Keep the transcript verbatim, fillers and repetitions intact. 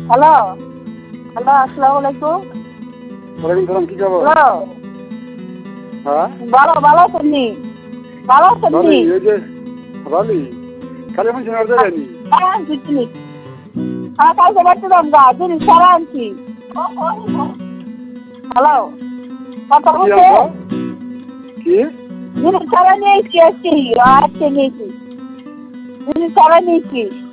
Hello hello আসসালামু আলাইকুম। ওয়ালাইকুম সালাম, কি খবর? হ্যালো হ্যাঁ ভালো ভালো আছেন নি? ভালো আছেন ভালো। নি? এই যে ভালো কালে ফোন শোনার জায়গানি হ্যাঁ আনছি জিনিস। হ্যাঁ কালকে বাড়তে দাম গা জিনিস সারা আনছি। হ্যালো কথা কি বলছে আনছো? কি জিনিস সারা নিয়েছি আজকে আজকে নিয়েছি জিনিস সারা নিয়েছি।